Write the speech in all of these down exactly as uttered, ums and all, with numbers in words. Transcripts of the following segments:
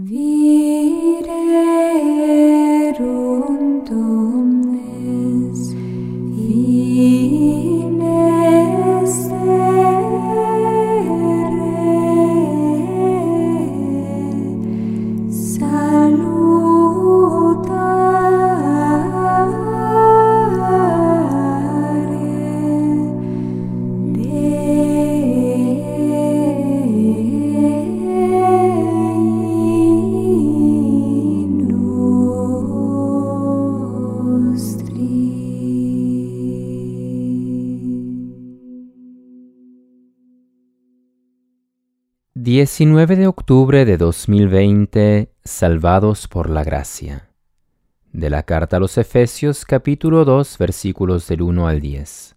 Viderunt omnes in estere diecinueve de octubre de dos mil veinte, salvados por la gracia. De la carta a los Efesios, capítulo dos, versículos del uno al diez.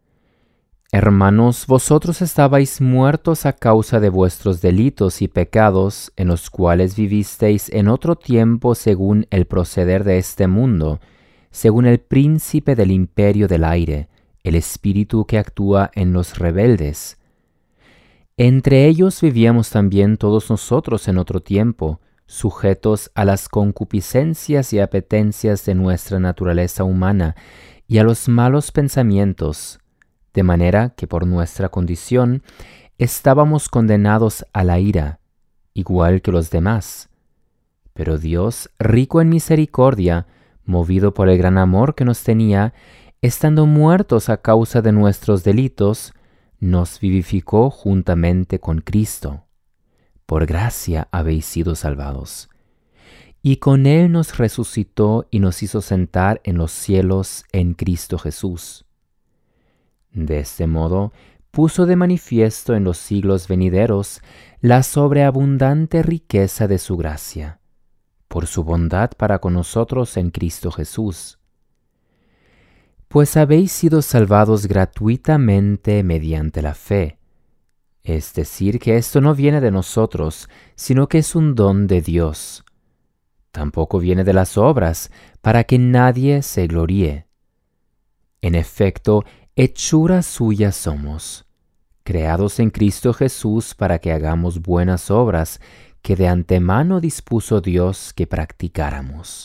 Hermanos, vosotros estabais muertos a causa de vuestros delitos y pecados, en los cuales vivisteis en otro tiempo según el proceder de este mundo, según el príncipe del imperio del aire, el espíritu que actúa en los rebeldes. Entre ellos vivíamos también todos nosotros en otro tiempo, sujetos a las concupiscencias y apetencias de nuestra naturaleza humana y a los malos pensamientos, de manera que por nuestra condición estábamos condenados a la ira, igual que los demás. Pero Dios, rico en misericordia, movido por el gran amor que nos tenía, estando muertos a causa de nuestros delitos, nos vivificó juntamente con Cristo. Por gracia habéis sido salvados. Y con Él nos resucitó y nos hizo sentar en los cielos en Cristo Jesús. De este modo, puso de manifiesto en los siglos venideros la sobreabundante riqueza de su gracia, por su bondad para con nosotros en Cristo Jesús. Pues habéis sido salvados gratuitamente mediante la fe. Es decir, que esto no viene de nosotros, sino que es un don de Dios. Tampoco viene de las obras, para que nadie se gloríe. En efecto, hechura suya somos, creados en Cristo Jesús para que hagamos buenas obras que de antemano dispuso Dios que practicáramos.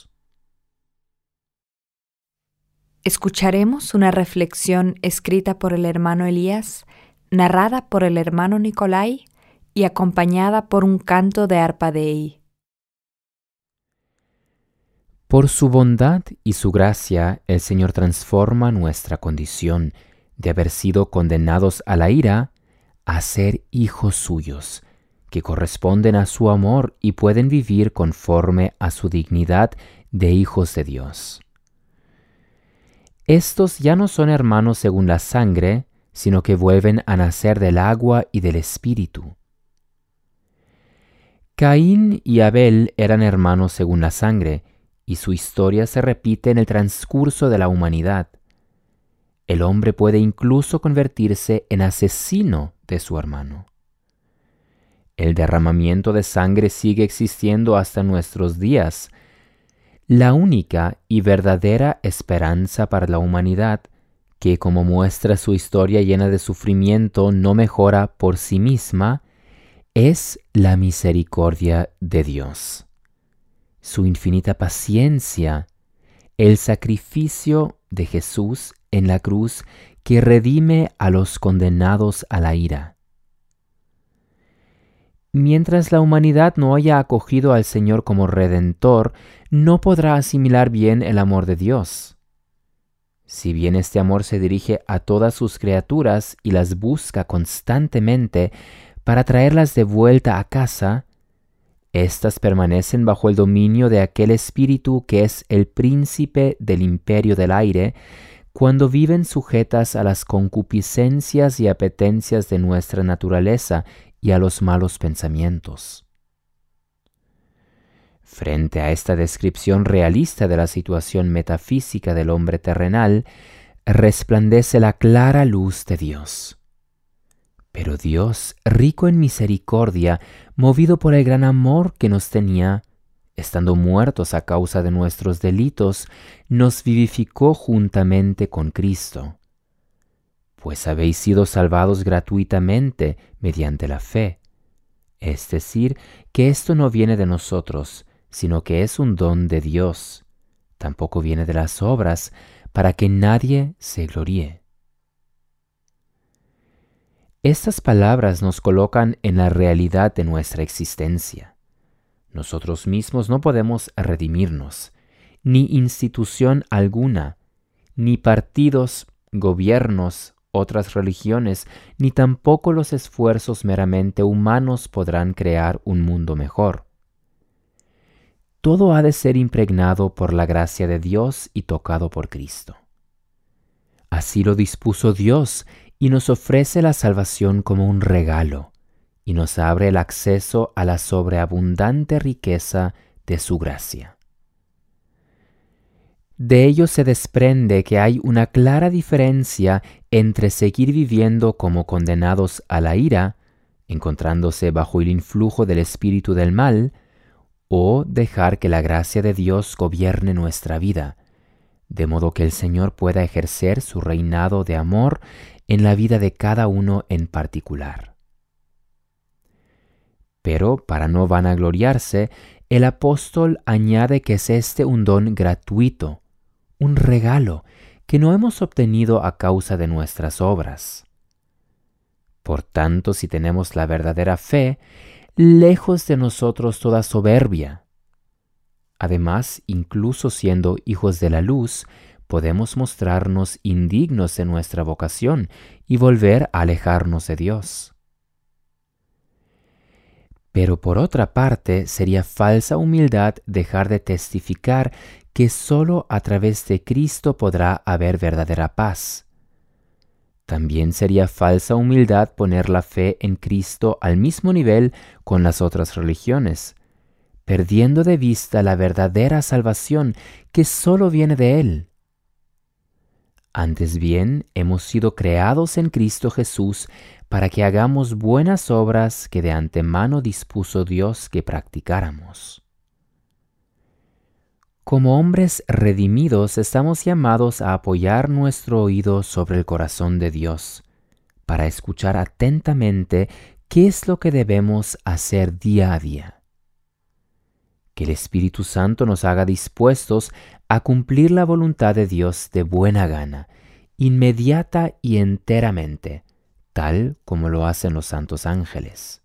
Escucharemos una reflexión escrita por el hermano Elías, narrada por el hermano Nicolai y acompañada por un canto de arpa Dei. Por su bondad y su gracia, el Señor transforma nuestra condición de haber sido condenados a la ira a ser hijos suyos, que corresponden a su amor y pueden vivir conforme a su dignidad de hijos de Dios. Estos ya no son hermanos según la sangre, sino que vuelven a nacer del agua y del espíritu. Caín y Abel eran hermanos según la sangre, y su historia se repite en el transcurso de la humanidad. El hombre puede incluso convertirse en asesino de su hermano. El derramamiento de sangre sigue existiendo hasta nuestros días. La única y verdadera esperanza para la humanidad, que como muestra su historia llena de sufrimiento no mejora por sí misma, es la misericordia de Dios. Su infinita paciencia, el sacrificio de Jesús en la cruz que redime a los condenados a la ira. Mientras la humanidad no haya acogido al Señor como Redentor, no podrá asimilar bien el amor de Dios. Si bien este amor se dirige a todas sus criaturas y las busca constantemente para traerlas de vuelta a casa, éstas permanecen bajo el dominio de aquel espíritu que es el príncipe del imperio del aire, cuando viven sujetas a las concupiscencias y apetencias de nuestra naturaleza y a los malos pensamientos. Frente a esta descripción realista de la situación metafísica del hombre terrenal, resplandece la clara luz de Dios. Pero Dios, rico en misericordia, movido por el gran amor que nos tenía, estando muertos a causa de nuestros delitos, nos vivificó juntamente con Cristo. Pues habéis sido salvados gratuitamente mediante la fe. Es decir, que esto no viene de nosotros, sino que es un don de Dios. Tampoco viene de las obras, para que nadie se gloríe. Estas palabras nos colocan en la realidad de nuestra existencia. Nosotros mismos no podemos redimirnos, ni institución alguna, ni partidos, gobiernos, otras religiones, ni tampoco los esfuerzos meramente humanos podrán crear un mundo mejor. Todo ha de ser impregnado por la gracia de Dios y tocado por Cristo. Así lo dispuso Dios y nos ofrece la salvación como un regalo, y nos abre el acceso a la sobreabundante riqueza de su gracia. De ello se desprende que hay una clara diferencia entre seguir viviendo como condenados a la ira, encontrándose bajo el influjo del espíritu del mal, o dejar que la gracia de Dios gobierne nuestra vida, de modo que el Señor pueda ejercer su reinado de amor en la vida de cada uno en particular. Pero, para no vanagloriarse, el apóstol añade que es este un don gratuito, un regalo que no hemos obtenido a causa de nuestras obras. Por tanto, si tenemos la verdadera fe, lejos de nosotros toda soberbia. Además, incluso siendo hijos de la luz, podemos mostrarnos indignos de nuestra vocación y volver a alejarnos de Dios. Pero por otra parte, sería falsa humildad dejar de testificar que sólo a través de Cristo podrá haber verdadera paz. También sería falsa humildad poner la fe en Cristo al mismo nivel con las otras religiones, perdiendo de vista la verdadera salvación que sólo viene de Él. Antes bien, hemos sido creados en Cristo Jesús para que hagamos buenas obras que de antemano dispuso Dios que practicáramos. Como hombres redimidos, estamos llamados a apoyar nuestro oído sobre el corazón de Dios, para escuchar atentamente qué es lo que debemos hacer día a día. Que el Espíritu Santo nos haga dispuestos a cumplir la voluntad de Dios de buena gana, inmediata y enteramente, tal como lo hacen los santos ángeles.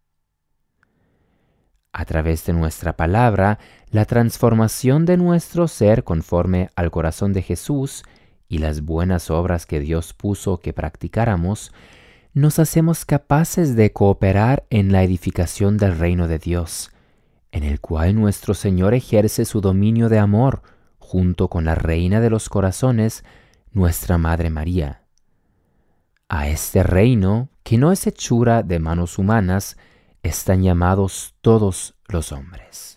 A través de nuestra palabra, la transformación de nuestro ser conforme al corazón de Jesús y las buenas obras que Dios puso que practicáramos, nos hacemos capaces de cooperar en la edificación del reino de Dios, en el cual nuestro Señor ejerce su dominio de amor, junto con la Reina de los Corazones, nuestra Madre María. A este reino, que no es hechura de manos humanas, están llamados todos los hombres.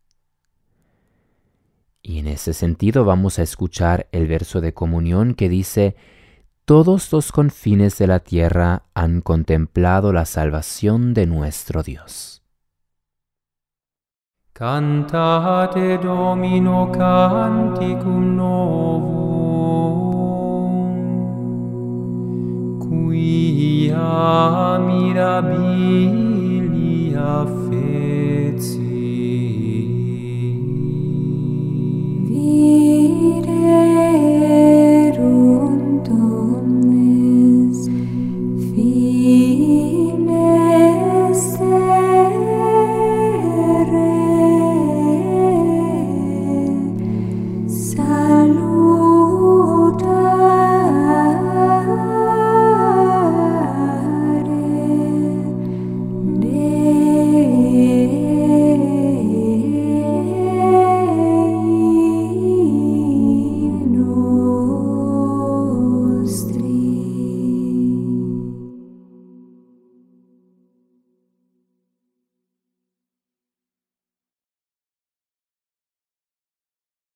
Y en ese sentido vamos a escuchar el verso de comunión que dice: todos los confines de la tierra han contemplado la salvación de nuestro Dios. Cantate Domino canticum novum, quia mirabilia feci.